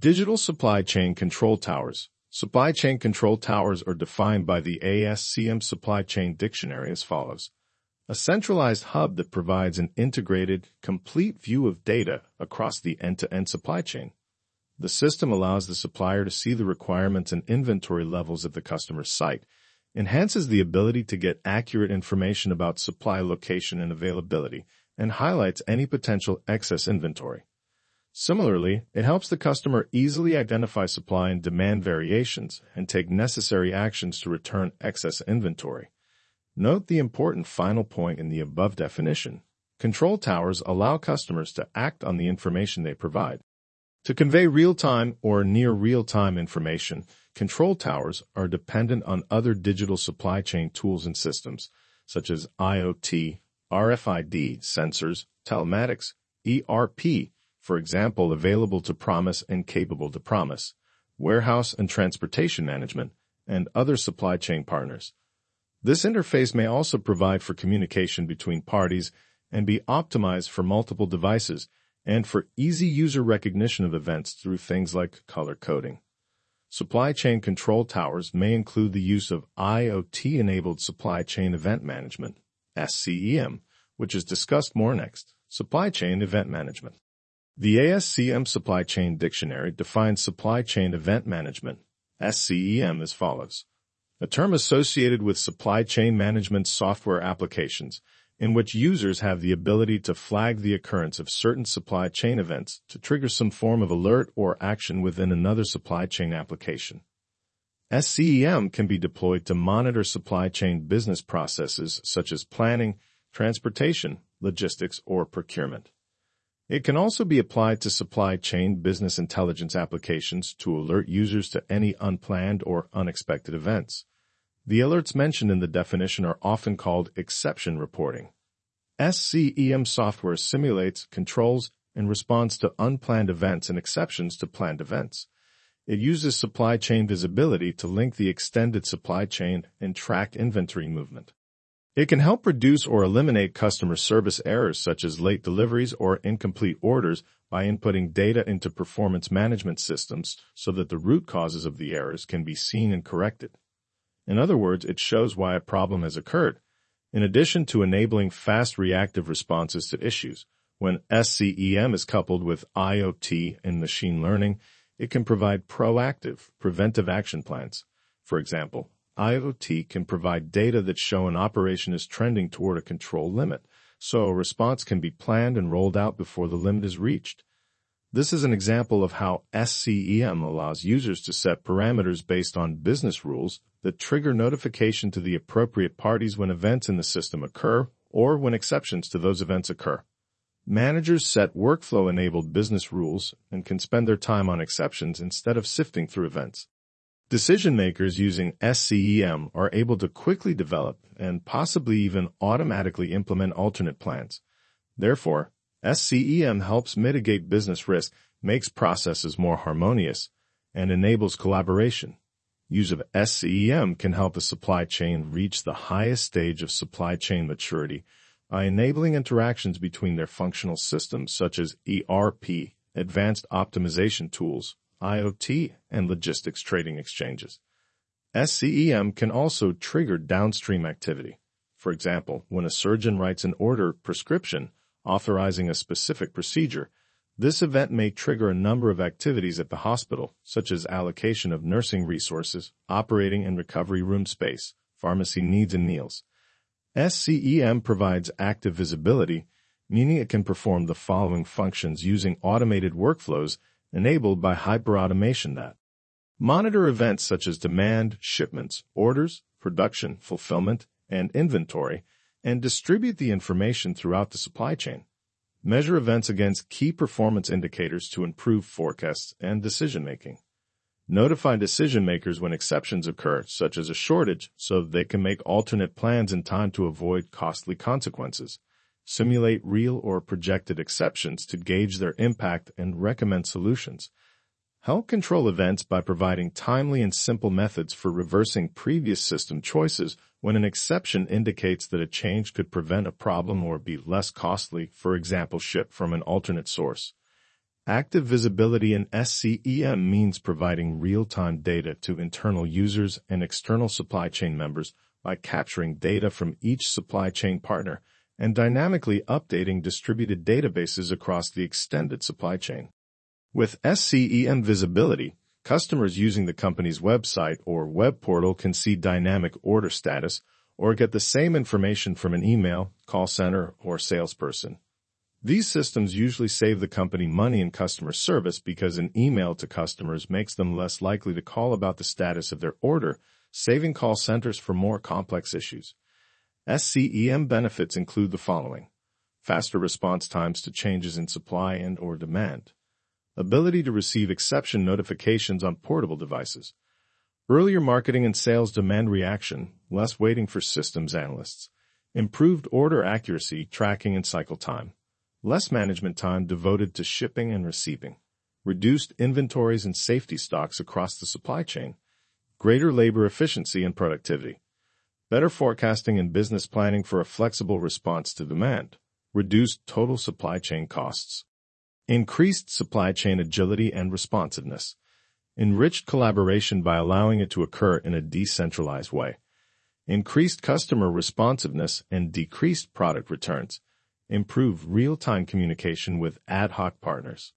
Digital Supply Chain Control Towers. Supply chain control towers are defined by the ASCM Supply Chain Dictionary as follows. A centralized hub that provides an integrated, complete view of data across the end-to-end supply chain. The system allows the supplier to see the requirements and inventory levels at the customer's site, enhances the ability to get accurate information about supply location and availability, and highlights any potential excess inventory. Similarly, it helps the customer easily identify supply and demand variations and take necessary actions to return excess inventory. Note the important final point in the above definition. Control towers allow customers to act on the information they provide. To convey real-time or near real-time information, control towers are dependent on other digital supply chain tools and systems, such as IoT, RFID sensors, telematics, ERP, for example, available to promise and capable to promise, warehouse and transportation management, and other supply chain partners. This interface may also provide for communication between parties and be optimized for multiple devices and for easy user recognition of events through things like color coding. Supply chain control towers may include the use of IoT-enabled supply chain event management, SCEM, which is discussed more next. Supply chain event management. The ASCM Supply Chain Dictionary defines supply chain event management, SCEM, as follows. A term associated with supply chain management software applications in which users have the ability to flag the occurrence of certain supply chain events to trigger some form of alert or action within another supply chain application. SCEM can be deployed to monitor supply chain business processes such as planning, transportation, logistics, or procurement. It can also be applied to supply chain business intelligence applications to alert users to any unplanned or unexpected events. The alerts mentioned in the definition are often called exception reporting. SCEM software simulates, controls, and responds to unplanned events and exceptions to planned events. It uses supply chain visibility to link the extended supply chain and track inventory movement. It can help reduce or eliminate customer service errors such as late deliveries or incomplete orders by inputting data into performance management systems so that the root causes of the errors can be seen and corrected. In other words, it shows why a problem has occurred. In addition to enabling fast reactive responses to issues, when SCEM is coupled with IoT and machine learning, it can provide proactive, preventive action plans. For example, IoT can provide data that show an operation is trending toward a control limit, so a response can be planned and rolled out before the limit is reached. This is an example of how SCEM allows users to set parameters based on business rules that trigger notification to the appropriate parties when events in the system occur or when exceptions to those events occur. Managers set workflow-enabled business rules and can spend their time on exceptions instead of sifting through events. Decision-makers using SCEM are able to quickly develop and possibly even automatically implement alternate plans. Therefore, SCEM helps mitigate business risk, makes processes more harmonious, and enables collaboration. Use of SCEM can help a supply chain reach the highest stage of supply chain maturity by enabling interactions between their functional systems such as ERP, advanced optimization tools, IoT, and logistics trading exchanges. SCEM can also trigger downstream activity. For example, when a surgeon writes an order prescription authorizing a specific procedure, this event may trigger a number of activities at the hospital, such as allocation of nursing resources, operating and recovery room space, pharmacy needs and meals. SCEM provides active visibility, meaning it can perform the following functions using automated workflows enabled by hyperautomation that monitor events such as demand, shipments, orders, production, fulfillment, and inventory, and distribute the information throughout the supply chain. Measure events against key performance indicators to improve forecasts and decision-making. Notify decision-makers when exceptions occur, such as a shortage, so that they can make alternate plans in time to avoid costly consequences. Simulate real or projected exceptions to gauge their impact and recommend solutions. Help control events by providing timely and simple methods for reversing previous system choices when an exception indicates that a change could prevent a problem or be less costly, for example, ship from an alternate source. Active visibility in SCEM means providing real-time data to internal users and external supply chain members by capturing data from each supply chain partner and dynamically updating distributed databases across the extended supply chain. With SCEM visibility, customers using the company's website or web portal can see dynamic order status or get the same information from an email, call center, or salesperson. These systems usually save the company money in customer service because an email to customers makes them less likely to call about the status of their order, saving call centers for more complex issues. SCEM benefits include the following: faster response times to changes in supply and/or demand, ability to receive exception notifications on portable devices, earlier marketing and sales demand reaction, less waiting for systems analysts, improved order accuracy, tracking, and cycle time, less management time devoted to shipping and receiving, reduced inventories and safety stocks across the supply chain, greater labor efficiency and productivity, better forecasting and business planning for a flexible response to demand, reduced total supply chain costs, increased supply chain agility and responsiveness, enriched collaboration by allowing it to occur in a decentralized way, increased customer responsiveness and decreased product returns, improved real-time communication with ad hoc partners.